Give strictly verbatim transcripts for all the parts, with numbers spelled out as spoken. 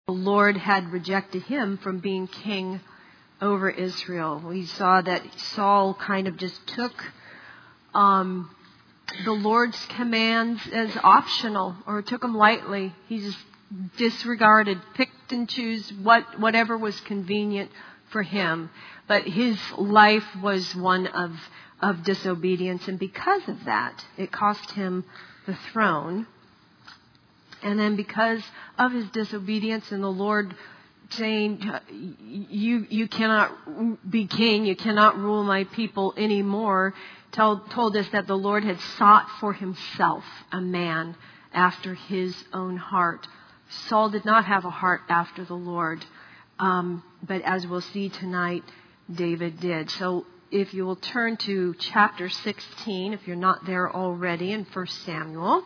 the Lord had rejected him from being king over Israel. We saw that Saul kind of just took um, the Lord's commands as optional, or took them lightly. He just disregarded, picked and chose what whatever was convenient for him. But his life was one of, of disobedience, and because of that, it cost him the throne. And then because of his disobedience and the Lord saying, you you cannot be king, you cannot rule my people anymore, told, told us that the Lord had sought for himself a man after his own heart. Saul did not have a heart after the Lord, um, but as we'll see tonight, David did. So if you will turn to chapter sixteen, if you're not there already, in First Samuel.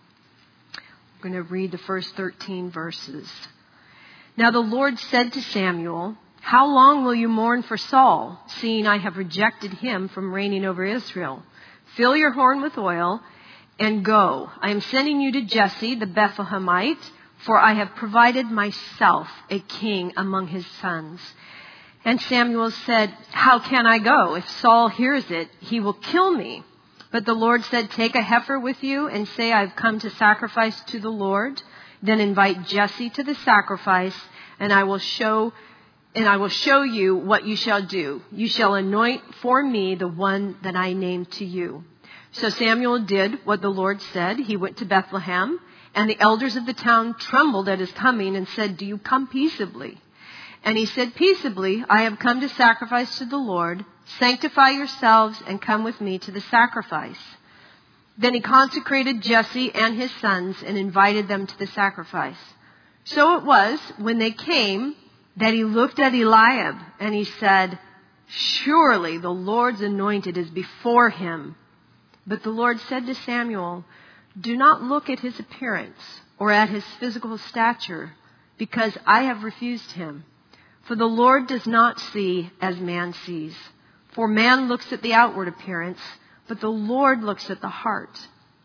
I'm going to read the first thirteen verses. Now the Lord said to Samuel, "How long will you mourn for Saul, seeing I have rejected him from reigning over Israel? Fill your horn with oil and go. I am sending you to Jesse the Bethlehemite, for I have provided myself a king among his sons." And Samuel said, "How can I go? If Saul hears it, he will kill me." But the Lord said, "Take a heifer with you and say, I've come to sacrifice to the Lord. Then invite Jesse to the sacrifice, and I will show and I will show you what you shall do. You shall anoint for me the one that I named to you." So Samuel did what the Lord said. He went to Bethlehem, and the elders of the town trembled at his coming and said, "Do you come peaceably?" And he said, "Peaceably, I have come to sacrifice to the Lord. Sanctify yourselves and come with me to the sacrifice." Then he consecrated Jesse and his sons and invited them to the sacrifice. So it was, when they came, that he looked at Eliab and he said, "Surely the Lord's anointed is before him." But the Lord said to Samuel, "Do not look at his appearance or at his physical stature, because I have refused him. For the Lord does not see as man sees. For man looks at the outward appearance, but the Lord looks at the heart."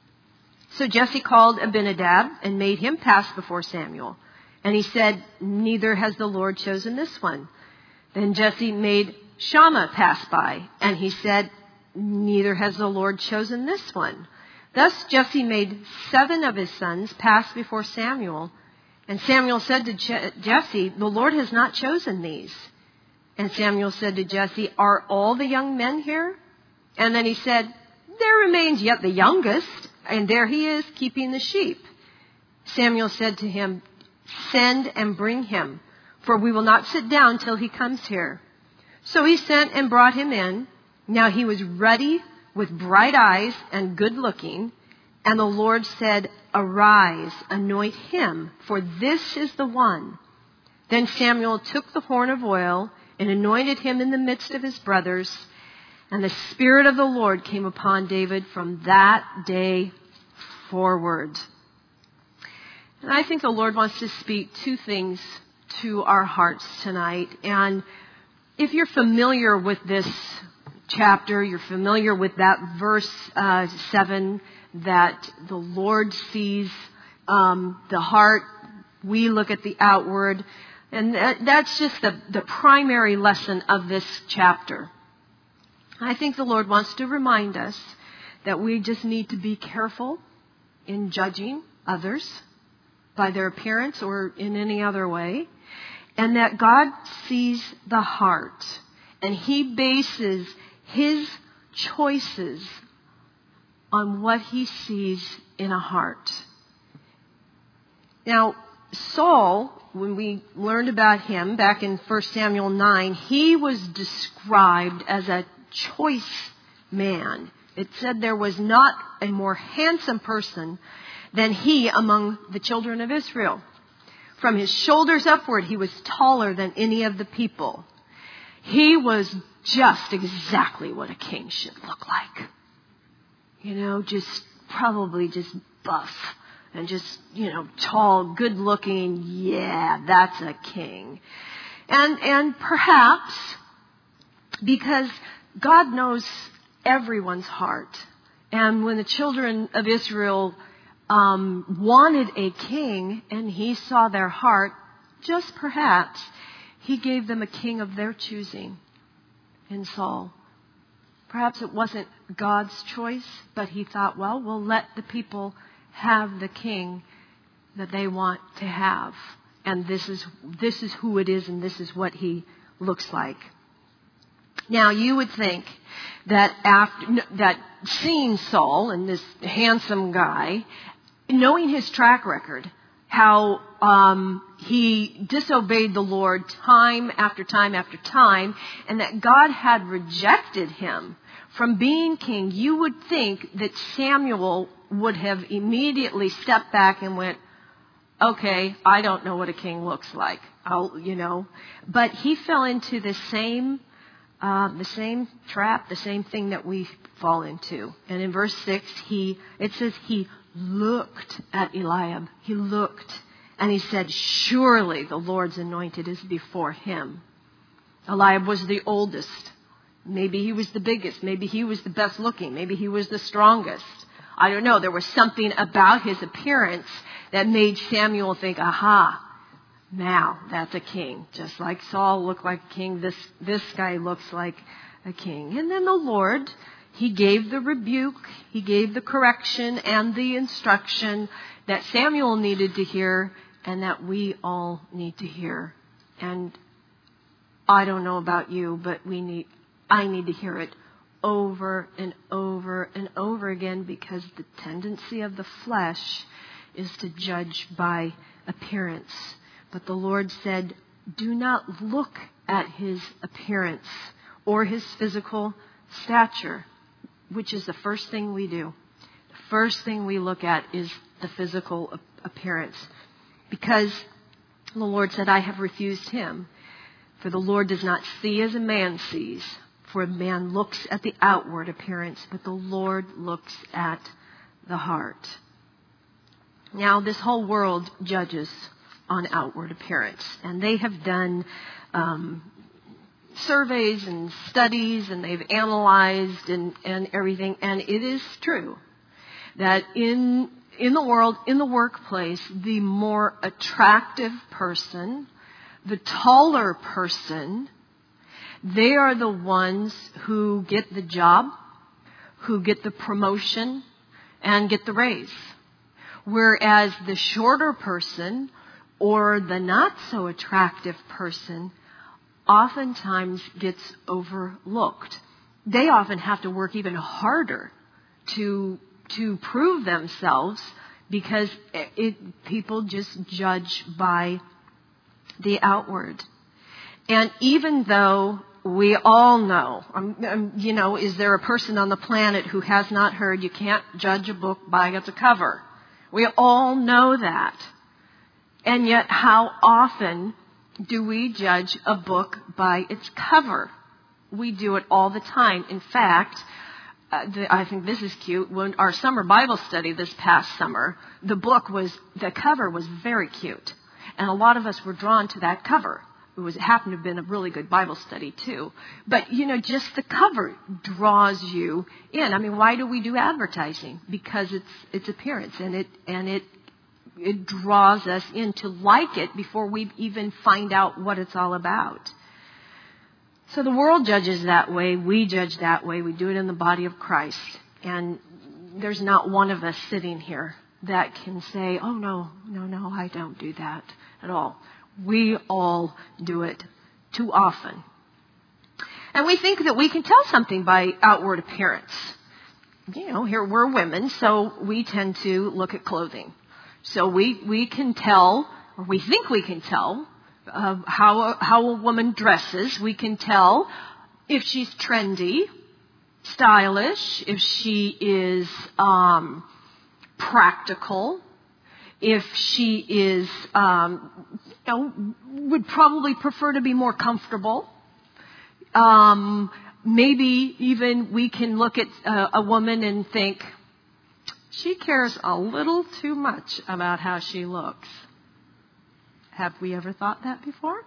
So Jesse called Abinadab and made him pass before Samuel. And he said, "Neither has the Lord chosen this one." Then Jesse made Shammah pass by, and he said, "Neither has the Lord chosen this one." Thus Jesse made seven of his sons pass before Samuel. And Samuel said to Je- Jesse, "The Lord has not chosen these." And Samuel said to Jesse, "Are all the young men here?" And then he said, "There remains yet the youngest, and there he is keeping the sheep." Samuel said to him, "Send and bring him, for we will not sit down till he comes here." So he sent and brought him in. Now he was ruddy, with bright eyes and good looking. And the Lord said, "Arise, anoint him, for this is the one." Then Samuel took the horn of oil and anointed him in the midst of his brothers. And the Spirit of the Lord came upon David from that day forward. And I think the Lord wants to speak two things to our hearts tonight. And if you're familiar with this chapter, you're familiar with that verse uh, seven, that the Lord sees um, the heart, we look at the outward. And that, that's just the, the primary lesson of this chapter. I think the Lord wants to remind us that we just need to be careful in judging others by their appearance or in any other way. And that God sees the heart. And He bases His choices on what He sees in a heart. Now, Saul, when we learned about him back in First Samuel nine, he was described as a choice man. It said there was not a more handsome person than he among the children of Israel. From his shoulders upward, he was taller than any of the people. He was just exactly what a king should look like. You know, just probably just buff and just, you know, tall, good looking. Yeah, that's a king. And, and perhaps because God knows everyone's heart. And when the children of Israel um, wanted a king and He saw their heart, just perhaps, he gave them a king of their choosing in Saul. Perhaps it wasn't God's choice, but he thought, well, we'll let the people have the king that they want to have. And this is this is who it is, and this is what he looks like. Now, you would think that after that, seeing Saul and this handsome guy, knowing his track record, how um, he disobeyed the Lord time after time after time, and that God had rejected him from being king, you would think that Samuel would have immediately stepped back and went, okay, I don't know what a king looks like. I'll, you know, but he fell into the same, uh, the same trap, the same thing that we fall into. And in verse six, he, it says he looked at Eliab. He looked and he said, surely the Lord's anointed is before him. Eliab was the oldest. Maybe he was the biggest. Maybe he was the best looking. Maybe he was the strongest. I don't know. There was something about his appearance that made Samuel think, aha, now that's a king. Just like Saul looked like a king, this, this guy looks like a king. And then the Lord, he gave the rebuke, he gave the correction and the instruction that Samuel needed to hear and that we all need to hear. And I don't know about you, but we need, I need to hear it over and over and over again, because the tendency of the flesh is to judge by appearance. But the Lord said, do not look at his appearance or his physical stature, which is the first thing we do. The first thing we look at is the physical appearance, because the Lord said, I have refused him. For the Lord does not see as a man sees. For a man looks at the outward appearance, but the Lord looks at the heart. Now, this whole world judges on outward appearance. And they have done um, surveys and studies, and they've analyzed and, and everything. And it is true that in, in the world, in the workplace, the more attractive person, the taller person, they are the ones who get the job, who get the promotion, and get the raise. Whereas the shorter person or the not so attractive person oftentimes gets overlooked. They often have to work even harder to to prove themselves, because it, it, people just judge by the outward. And even though we all know, um, um, you know, is there a person on the planet who has not heard you can't judge a book by its cover? We all know that. And yet, how often do we judge a book by its cover? We do it all the time. In fact, uh, the, I think this is cute. When our summer Bible study this past summer, the book was, the cover was very cute. And a lot of us were drawn to that cover. It was it happened to have been a really good Bible study too. But, you know, just the cover draws you in. I mean, why do we do advertising? Because it's its appearance, and it and it it draws us in to like it before we even find out what it's all about. So the world judges that way. We judge that way. We do it in the body of Christ. And there's not one of us sitting here that can say, oh, no, no, no, I don't do that at all. We all do it too often. And we think that we can tell something by outward appearance. You know, here we're women, so we tend to look at clothing. So we, we can tell, or we think we can tell, uh, how, a, how a woman dresses. We can tell if she's trendy, stylish, if she is um, practical, if she is, um, you know, would probably prefer to be more comfortable. Um, maybe even we can look at uh, a woman and think, she cares a little too much about how she looks. Have we ever thought that before?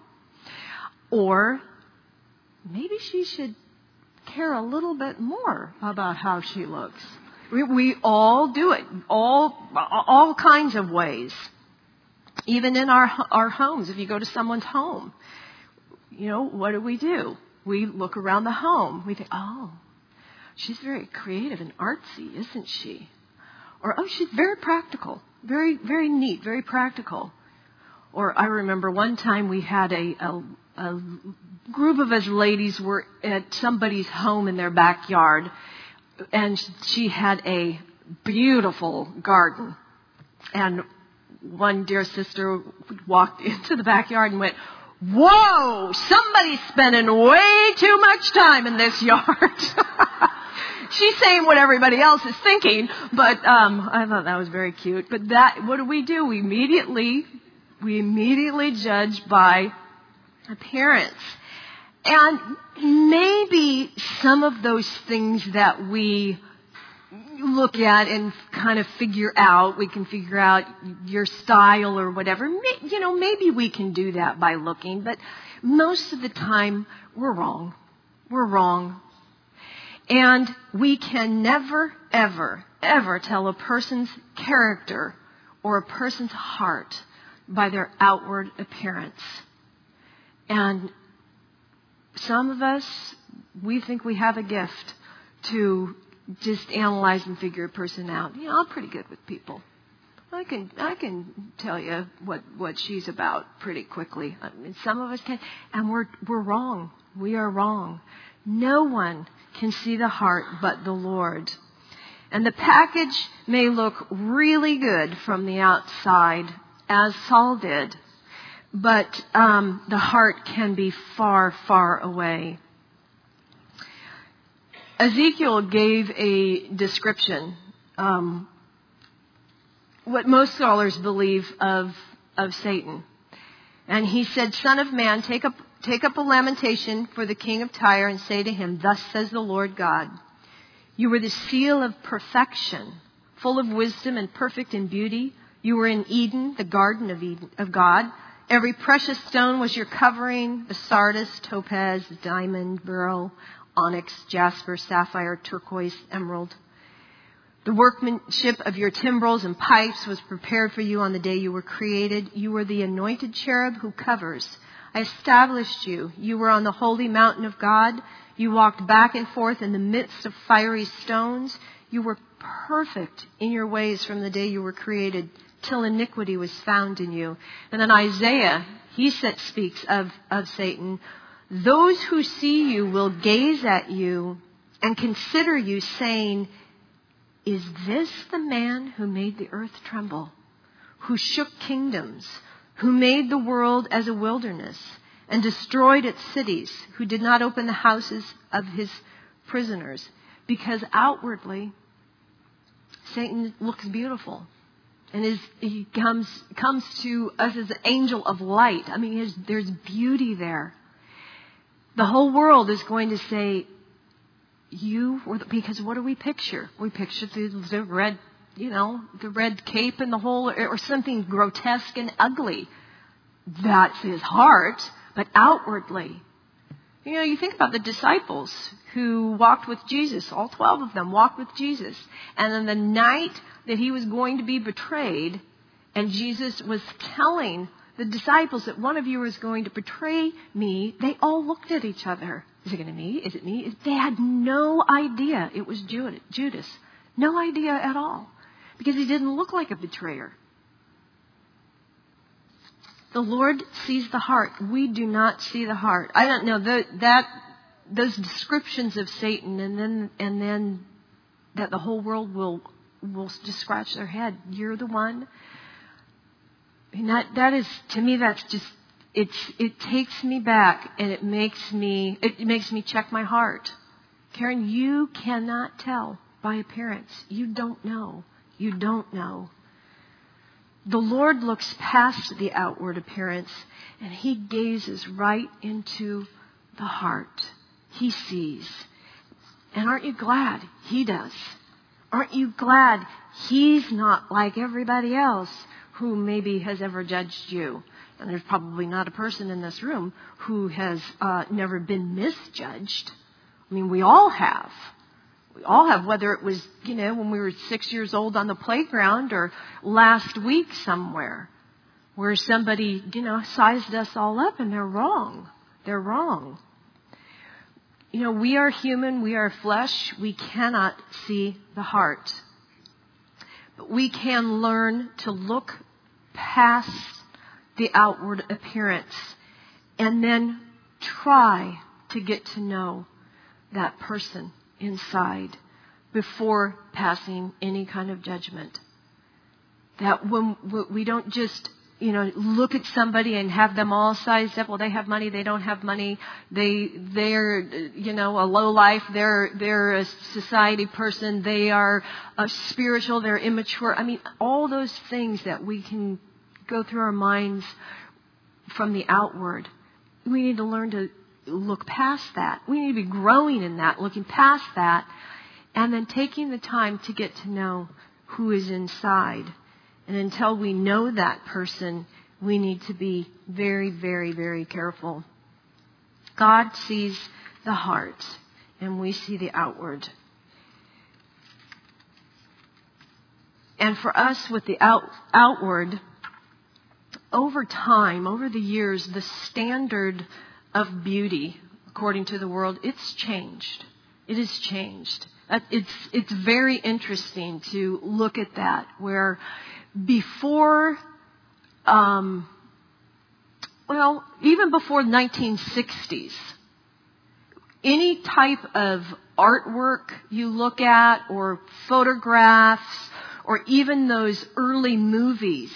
Or maybe she should care a little bit more about how she looks. We, we all do it, all all kinds of ways. Even in our our homes, if you go to someone's home, you know, what do we do? We look around the home. We think, oh, she's very creative and artsy, isn't she? Or, oh, she's very practical, very, very neat, very practical. Or I remember one time we had a, a, a group of us ladies were at somebody's home in their backyard, and she had a beautiful garden. And one dear sister walked into the backyard and went, "Whoa, somebody's spending way too much time in this yard." She's saying what everybody else is thinking, but um, I thought that was very cute. But that, what do we do? We immediately, we immediately judge by appearance. And maybe some of those things that we look at and kind of figure out, we can figure out your style or whatever. You know, maybe we can do that by looking, but most of the time we're wrong. We're wrong. And we can never, ever, ever tell a person's character or a person's heart by their outward appearance. And some of us, we think we have a gift to just analyze and figure a person out. You know, I'm pretty good with people. I can I can tell you what, what she's about pretty quickly. I mean, some of us can, and we're we're wrong. We are wrong. No one can see the heart but the Lord. And the package may look really good from the outside, as Saul did, but um, the heart can be far, far away. Ezekiel gave a description, um, what most scholars believe of of Satan. And he said, "Son of man, take up take up a lamentation for the king of Tyre and say to him, Thus says the Lord God, you were the seal of perfection, full of wisdom and perfect in beauty. You were in Eden, the garden of Eden, of God. Every precious stone was your covering, the sardius, topaz, diamond, beryl, onyx, jasper, sapphire, turquoise, emerald. The workmanship of your timbrels and pipes was prepared for you on the day you were created. You were the anointed cherub who covers. I established you. You were on the holy mountain of God. You walked back and forth in the midst of fiery stones. You were perfect in your ways from the day you were created till iniquity was found in you." And then Isaiah, he said, speaks of, of Satan. "Those who see you will gaze at you and consider you, saying, Is this the man who made the earth tremble, who shook kingdoms, who made the world as a wilderness and destroyed its cities, who did not open the houses of his prisoners?" Because outwardly, Satan looks beautiful. And is, he comes comes to us as an angel of light. I mean, there's, there's beauty there. The whole world is going to say, you, were the, because what do we picture? We picture the, the red, you know, the red cape and the whole, or something grotesque and ugly. That's his heart, but outwardly. You know, you think about the disciples who walked with Jesus, all twelve of them walked with Jesus. And on the night that he was going to be betrayed, and Jesus was telling the disciples that one of you is going to betray me, they all looked at each other. Is it going to be me? Is it me? They had no idea it was Judas. No idea at all. Because he didn't look like a betrayer. The Lord sees the heart. We do not see the heart. I don't know the, that those descriptions of Satan, and then and then that the whole world will will just scratch their head. You're the one. And that that is, to me, that's just it's it takes me back, and it makes me it makes me check my heart. Karen, you cannot tell by appearance. You don't know. You don't know. The Lord looks past the outward appearance, and he gazes right into the heart. He sees. And aren't you glad he does? Aren't you glad he's not like everybody else who maybe has ever judged you? And there's probably not a person in this room who has uh, never been misjudged. I mean, we all have. We all have, whether it was, you know, when we were six years old on the playground or last week somewhere. where somebody, you know, sized us all up and they're wrong. They're wrong. You know, we are human, we are flesh, we cannot see the heart. But we can learn to look past the outward appearance and then try to get to know that person inside before passing any kind of judgment. That when we don't just, you know, look at somebody and have them all sized up. Well, they have money, they don't have money. They, they're, you know, a low life. They're, they're a society person. They are uh, spiritual. They're immature. I mean, all those things that we can go through our minds from the outward. We need to learn to look past that. We need to be growing in that, looking past that, and then taking the time to get to know who is inside. And until we know that person, we need to be very, very, very careful. God sees the heart, and we see the outward. And for us, with the out, outward, over time, over the years, the standard of beauty, according to the world, it's changed. It has changed. It's, it's very interesting to look at that, where before, um, well, even before the nineteen sixties, any type of artwork you look at, or photographs, or even those early movies,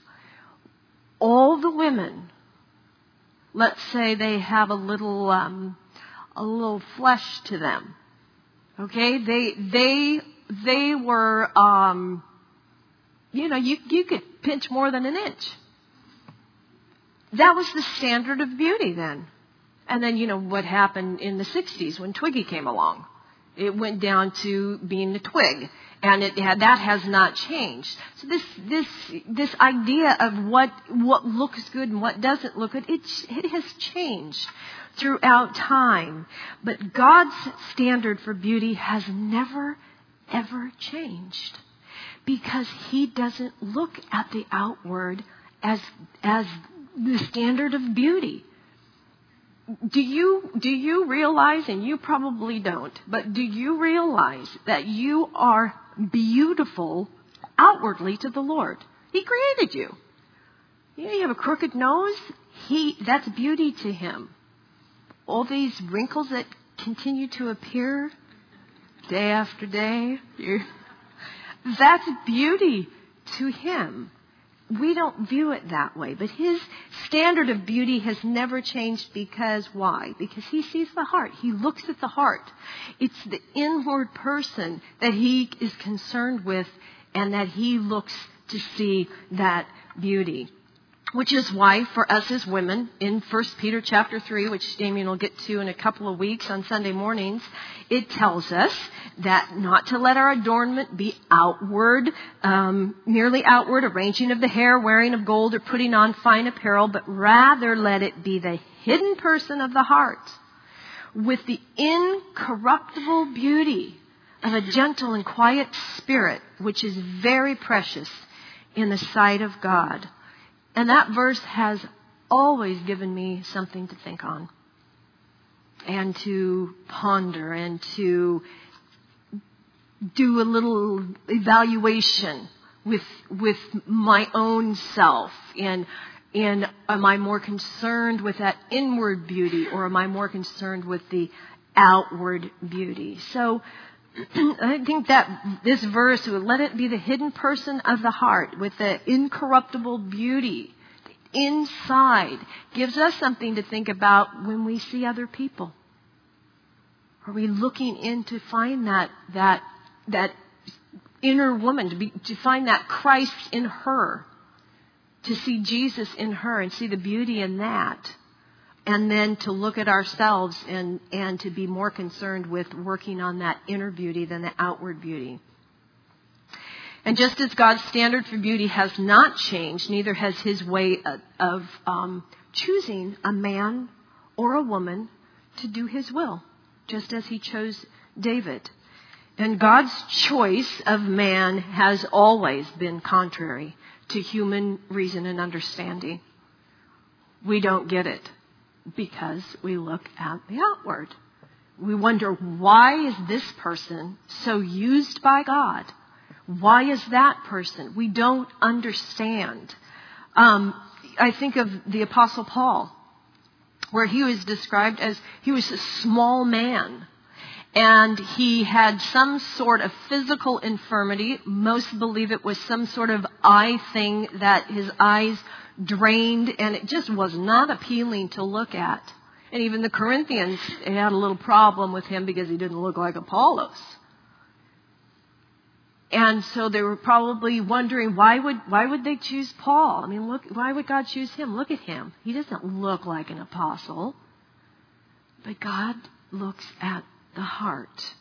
all the women, let's say they have a little, um, a little flesh to them. Okay, they they they were. Um, You know, you, you could pinch more than an inch. That was the standard of beauty then. And then, you know, what happened in the sixties when Twiggy came along? It went down to being the twig. And it had, that has not changed. So this this this idea of what what looks good and what doesn't look good, it, it has changed throughout time. But God's standard for beauty has never, ever changed. Because He doesn't look at the outward as as the standard of beauty. Do you do you realize, and you probably don't, but do you realize that you are beautiful outwardly to the Lord? He created you. You know, you have a crooked nose. He that's beauty to Him. All these wrinkles that continue to appear day after day. You're, That's beauty to Him. We don't view it that way. But His standard of beauty has never changed because why? Because He sees the heart. He looks at the heart. It's the inward person that He is concerned with, and that He looks to see that beauty. Which is why for us as women, in First Peter chapter three, which Damien will get to in a couple of weeks on Sunday mornings, it tells us that not to let our adornment be outward, um, merely outward, arranging of the hair, wearing of gold, or putting on fine apparel, but rather let it be the hidden person of the heart, with the incorruptible beauty of a gentle and quiet spirit, which is very precious in the sight of God. And that verse has always given me something to think on, and to ponder, and to do a little evaluation with with my own self. And and am I more concerned with that inward beauty, or am I more concerned with the outward beauty? So I think that this verse would let it be the hidden person of the heart with the incorruptible beauty inside, gives us something to think about when we see other people. Are we looking in to find that that that inner woman, to be to find that Christ in her, to see Jesus in her and see the beauty in that? And then to look at ourselves and, and to be more concerned with working on that inner beauty than the outward beauty. And just as God's standard for beauty has not changed, neither has His way of, of um, choosing a man or a woman to do His will, just as He chose David. And God's choice of man has always been contrary to human reason and understanding. We don't get it because we look at the outward. We wonder, why is this person so used by God? Why is that person? We don't understand. Um, I think of the Apostle Paul, where he was described as, he was a small man. And he had some sort of physical infirmity. Most believe it was some sort of eye thing that his eyes drained, and it just was not appealing to look at. And even the Corinthians had a little problem with him because he didn't look like Apollos. And so they were probably wondering, why would why would they choose Paul? I mean, look, why would God choose him? Look at him. He doesn't look like an apostle. But God looks at the heart.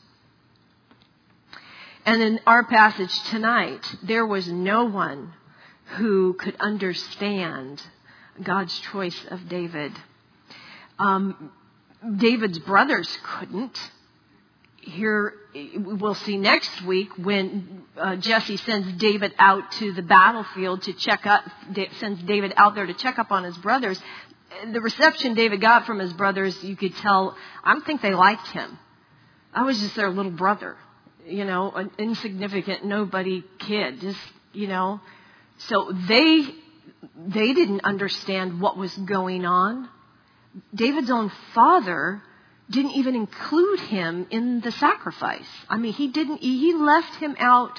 And in our passage tonight, there was no one who could understand God's choice of David. Um, David's brothers couldn't. Here, we'll see next week when uh, Jesse sends David out to the battlefield to check up, sends David out there to check up on his brothers. The reception David got from his brothers, you could tell, I don't think they liked him. I was just their little brother, you know, an insignificant, nobody kid, just, you know. So they, they didn't understand what was going on. David's own father didn't even include him in the sacrifice. I mean, he didn't, he left him out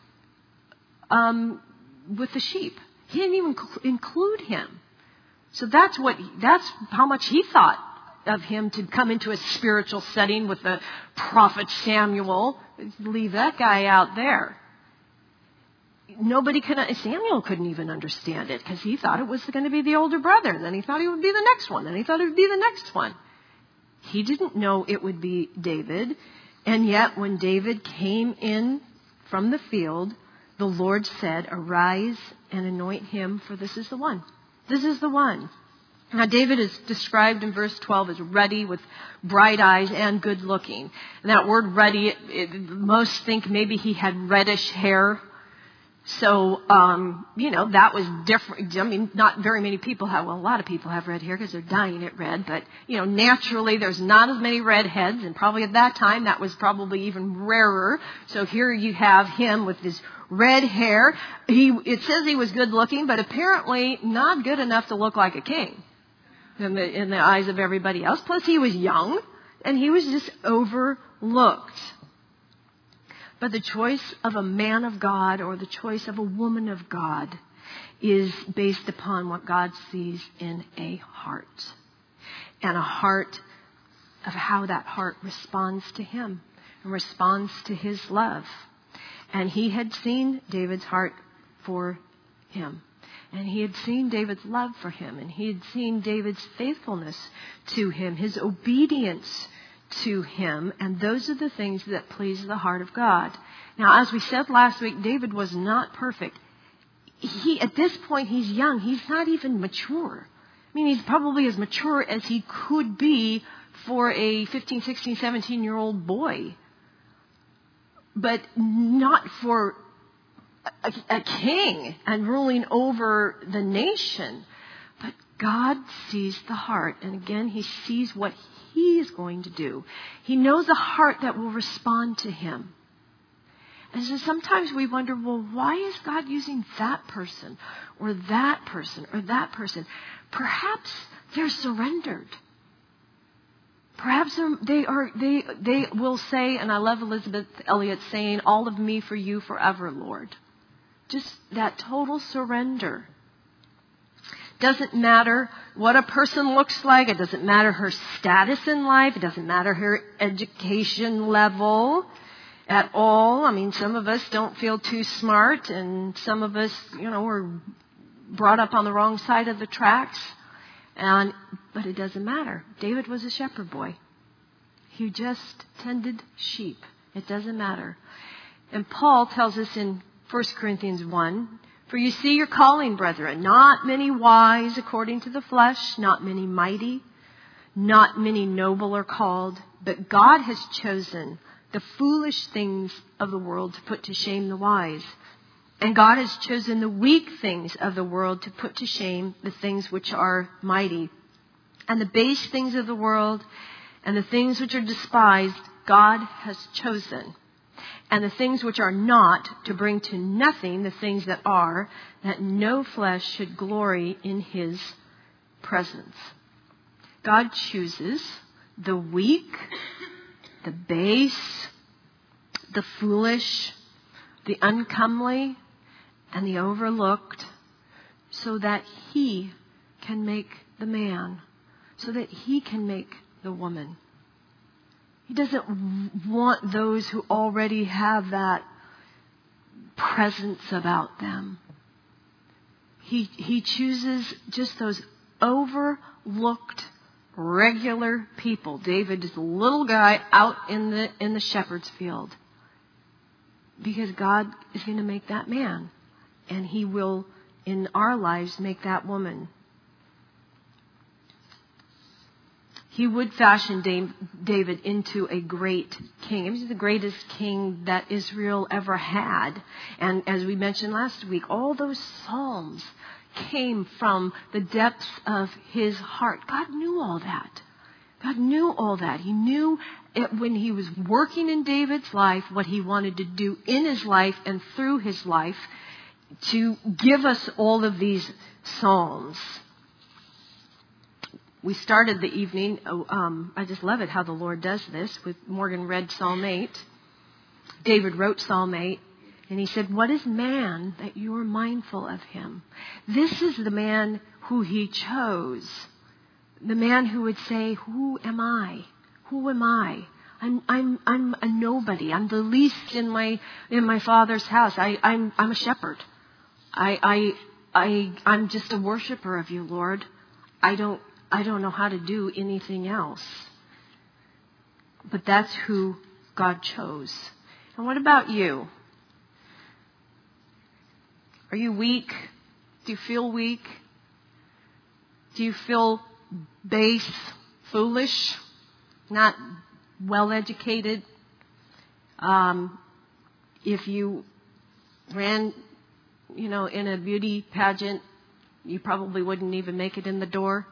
um, with the sheep. He didn't even include him. So that's what, that's how much he thought of him to come into a spiritual setting with the prophet Samuel. Leave that guy out there. Nobody could, Samuel couldn't even understand it because he thought it was going to be the older brother. And then he thought he would be the next one. Then he thought it would be the next one. He didn't know it would be David. And yet when David came in from the field, the Lord said, arise and anoint him, for this is the one. This is the one. Now, David is described in verse twelve as ruddy with bright eyes and good looking. And that word ruddy, it, it, most think maybe he had reddish hair. So, um, you know, that was different. I mean, not very many people have, well, a lot of people have red hair because they're dyeing it red. But, you know, naturally there's not as many redheads. And probably at that time that was probably even rarer. So here you have him with his red hair. He, it says he was good looking, but apparently not good enough to look like a king in the, in the eyes of everybody else. Plus he was young and he was just overlooked. But the choice of a man of God or the choice of a woman of God is based upon what God sees in a heart. And a heart of how that heart responds to him and responds to his love. And he had seen David's heart for him. And he had seen David's love for him. And he had seen David's faithfulness to him, his obedience to him, and those are the things that please the heart of God. Now, as we said last week, David was not perfect. He, at this point, he's young. He's not even mature. I mean, he's probably as mature as he could be for a fifteen, sixteen, seventeen-year-old boy. But not for a, a king and ruling over the nation. But God sees the heart. And again, he sees what he is going to do. He knows a heart that will respond to him. And so sometimes we wonder, well, why is God using that person or that person or that person? Perhaps they're surrendered. Perhaps they are. They they will say, and I love Elizabeth Elliot saying, "All of me for you forever, Lord." Just that total surrender. Doesn't matter what a person looks like. It doesn't matter her status in life. It doesn't matter her education level at all. I mean, some of us don't feel too smart, and some of us, you know, were brought up on the wrong side of the tracks. And but it doesn't matter. David was a shepherd boy. He just tended sheep. It doesn't matter. And Paul tells us in First Corinthians one, for you see your calling, brethren, not many wise according to the flesh, not many mighty, not many noble are called, but God has chosen the foolish things of the world to put to shame the wise. And God has chosen the weak things of the world to put to shame the things which are mighty. And the base things of the world and the things which are despised, God has chosen. And the things which are not, to bring to nothing the things that are, that no flesh should glory in his presence. God chooses the weak, the base, the foolish, the uncomely, and the overlooked, so that he can make the man, so that he can make the woman. He doesn't want those who already have that presence about them. He, he chooses just those overlooked, regular people. David is a little guy out in the in the shepherd's field. Because God is going to make that man. And he will, in our lives, make that woman. He would fashion David into a great king. He was the greatest king that Israel ever had. And as we mentioned last week, all those psalms came from the depths of his heart. God knew all that. God knew all that. He knew it when he was working in David's life, what he wanted to do in his life and through his life to give us all of these psalms. We started the evening, um, I just love it how the Lord does this, with Morgan read Psalm eight. David wrote Psalm eight, and he said, what is man that you are mindful of him? This is the man who he chose. The man who would say, who am I? Who am I? I'm I'm I'm a nobody. I'm the least in my in my Father's house. I, I'm I'm a shepherd. I I I I'm just a worshiper of you, Lord. I don't I don't know how to do anything else. But that's who God chose. And what about you? Are you weak? Do you feel weak? Do you feel base, foolish, not well educated? Um, if you ran, you know, in a beauty pageant, you probably wouldn't even make it in the door.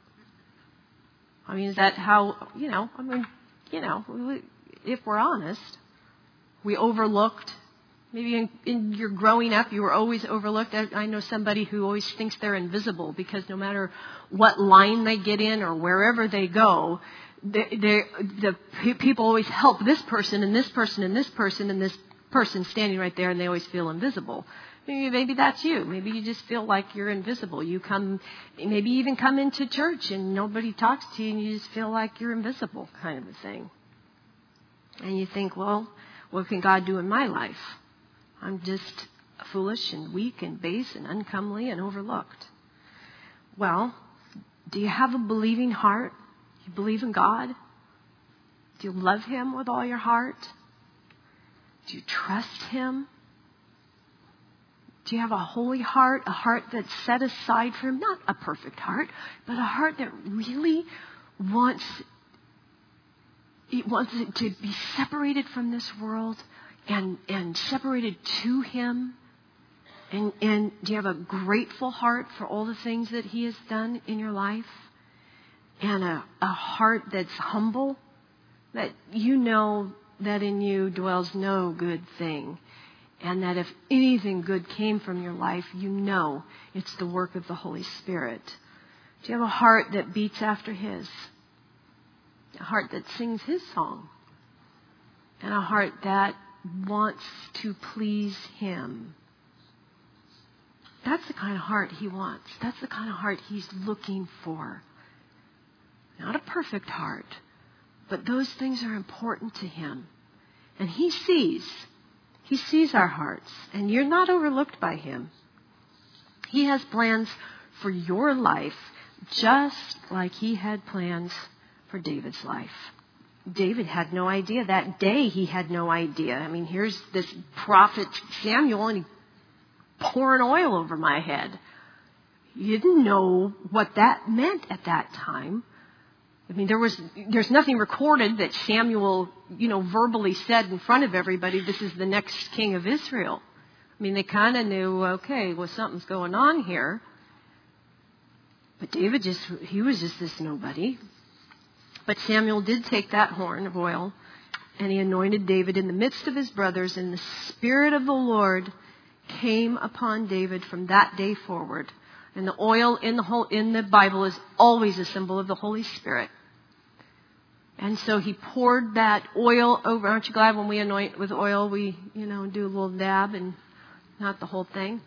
I mean, is that how, you know, I mean, you know, if we're honest, we overlooked. Maybe in, in your growing up, you were always overlooked. I, I know somebody who always thinks they're invisible because no matter what line they get in or wherever they go, they, they, the people always help this person and this person and this person and this person standing right there, and they always feel invisible. Maybe, maybe that's you. Maybe you just feel like you're invisible. You come, maybe even come into church and nobody talks to you and you just feel like you're invisible, kind of a thing. And you think, well, what can God do in my life? I'm just foolish and weak and base and uncomely and overlooked. Well, do you have a believing heart? You believe in God? Do you love Him with all your heart? Do you trust Him? Do you have a holy heart, a heart that's set aside for Him? Not a perfect heart, but a heart that really wants, it wants it to be separated from this world and, and separated to Him. And, and do you have a grateful heart for all the things that He has done in your life? And a, a heart that's humble, that you know that in you dwells no good thing. And that if anything good came from your life, you know it's the work of the Holy Spirit. Do you have a heart that beats after His? A heart that sings His song? And a heart that wants to please Him? That's the kind of heart He wants. That's the kind of heart He's looking for. Not a perfect heart, but those things are important to Him. And He sees. He sees our hearts, and you're not overlooked by Him. He has plans for your life, just like He had plans for David's life. David had no idea. That day, he had no idea. I mean, here's this prophet Samuel, and he's pouring oil over my head. You didn't know what that meant at that time. I mean, there was, there's nothing recorded that Samuel, you know, verbally said in front of everybody, this is the next king of Israel. I mean, they kind of knew, okay, well, something's going on here. But David just, he was just this nobody. But Samuel did take that horn of oil, and he anointed David in the midst of his brothers, and the Spirit of the Lord came upon David from that day forward. And the oil in the whole, in the Bible is always a symbol of the Holy Spirit. And so he poured that oil over. Aren't you glad when we anoint with oil, we, you know, do a little dab and not the whole thing?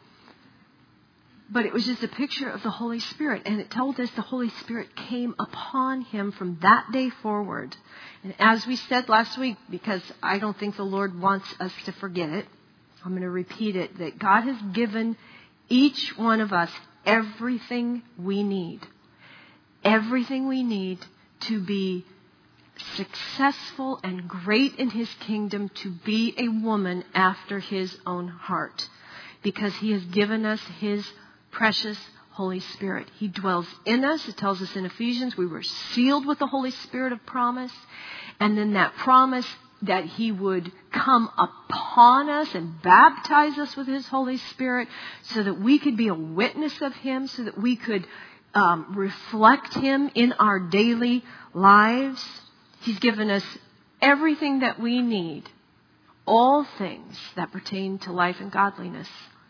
But it was just a picture of the Holy Spirit. And it told us the Holy Spirit came upon him from that day forward. And as we said last week, because I don't think the Lord wants us to forget it, I'm going to repeat it, that God has given each one of us everything we need. Everything we need to be successful and great in His kingdom, to be a woman after His own heart. Because He has given us His precious Holy Spirit. He dwells in us. It tells us in Ephesians we were sealed with the Holy Spirit of promise. And then that promise that He would come upon us and baptize us with His Holy Spirit so that we could be a witness of Him, so that we could um, reflect Him in our daily lives. He's given us everything that we need, all things that pertain to life and godliness.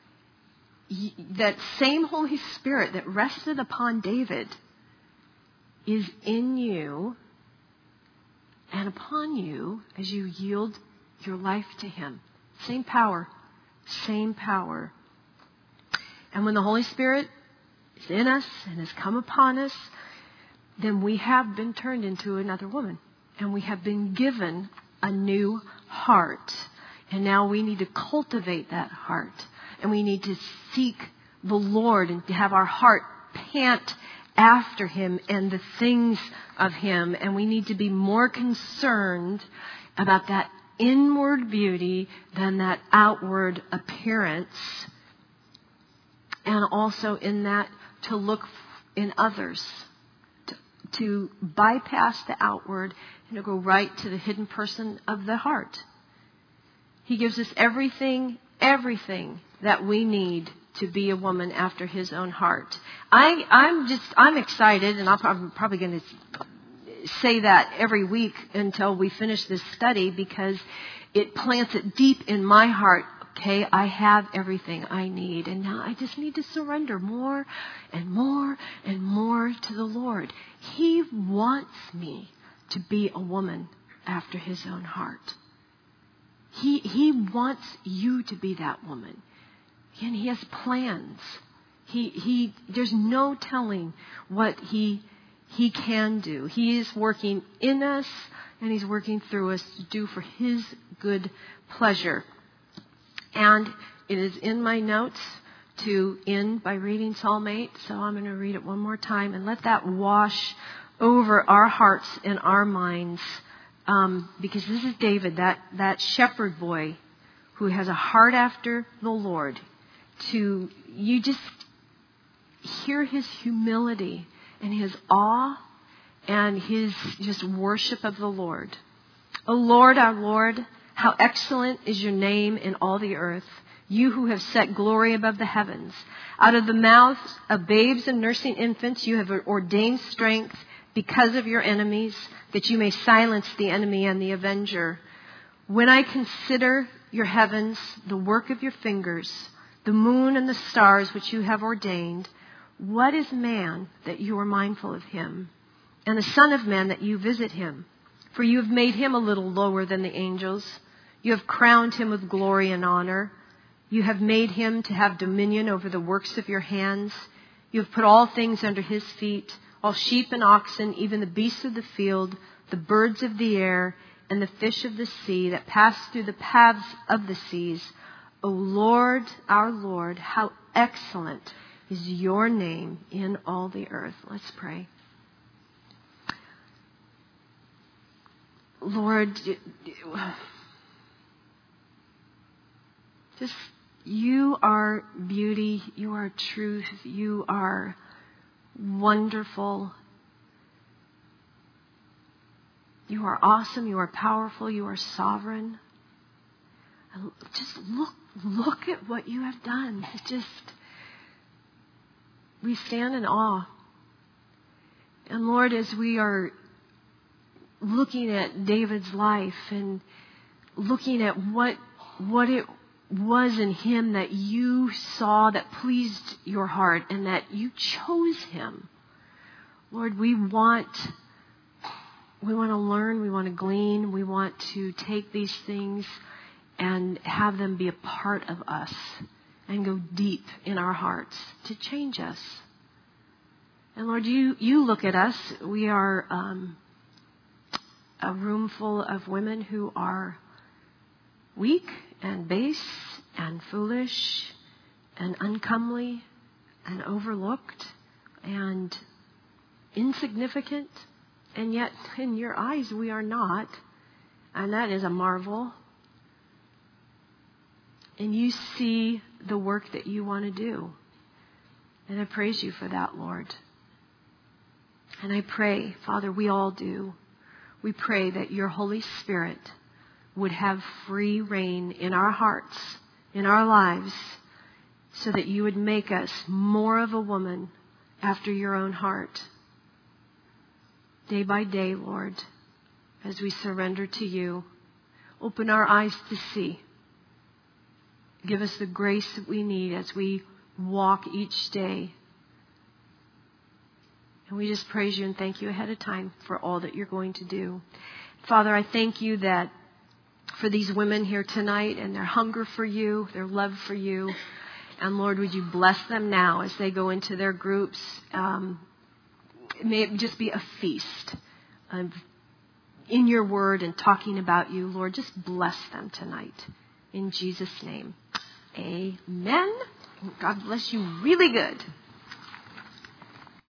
That same Holy Spirit that rested upon David is in you and upon you as you yield your life to Him. Same power. Same power. And when the Holy Spirit is in us and has come upon us, then we have been turned into another woman. And we have been given a new heart. And now we need to cultivate that heart. And we need to seek the Lord and to have our heart pant after Him and the things of Him. And we need to be more concerned about that inward beauty than that outward appearance. And also in that to look in others, to, to bypass the outward and to go right to the hidden person of the heart. He gives us everything, everything that we need to be a woman after His own heart. I, I'm just, I'm excited, and I'll, I'm probably going to say that every week until we finish this study, because it plants it deep in my heart. Okay, I have everything I need, and now I just need to surrender more and more and more to the Lord. He wants me to be a woman after His own heart. He, he wants you to be that woman. And He has plans. He, he, there's no telling what he, he can do. He is working in us and He's working through us to do for His good pleasure. And it is in my notes to end by reading Psalm eight. So I'm going to read it one more time and let that wash over our hearts and our minds. Um, because this is David, that, that shepherd boy who has a heart after the Lord. To you just hear his humility and his awe and his just worship of the Lord. O Lord, our Lord, how excellent is your name in all the earth, you who have set glory above the heavens. Out of the mouths of babes and nursing infants you have ordained strength because of your enemies, that you may silence the enemy and the avenger. When I consider your heavens, the work of your fingers, the moon and the stars which you have ordained, what is man that you are mindful of him, and the son of man that you visit him? For you have made him a little lower than the angels. You have crowned him with glory and honor. You have made him to have dominion over the works of your hands. You have put all things under his feet, all sheep and oxen, even the beasts of the field, the birds of the air, and the fish of the sea that pass through the paths of the seas. O Lord, our Lord, how excellent is your name in all the earth. Let's pray. Lord, just you are beauty, you are truth, you are wonderful, you are awesome, you are powerful, you are sovereign. Just look, look at what you have done. It just, we stand in awe. And Lord, as we are looking at David's life and looking at what what it was in him that you saw that pleased your heart and that you chose him, Lord, we want we want to learn, we want to glean, we want to take these things and have them be a part of us and go deep in our hearts to change us. And Lord, you, you look at us. We are um, a room full of women who are weak and base and foolish and uncomely and overlooked and insignificant. And yet, in your eyes, we are not. And that is a marvel. And you see the work that you want to do. And I praise you for that, Lord. And I pray, Father, we all do. We pray that your Holy Spirit would have free reign in our hearts, in our lives, so that you would make us more of a woman after your own heart. Day by day, Lord, as we surrender to you, open our eyes to see. Give us the grace that we need as we walk each day. And we just praise you and thank you ahead of time for all that you're going to do. Father, I thank you that for these women here tonight and their hunger for you, their love for you. And Lord, would you bless them now as they go into their groups. Um, may it just be a feast of in your word and talking about you. Lord, just bless them tonight. In Jesus' name, amen. God bless you really good.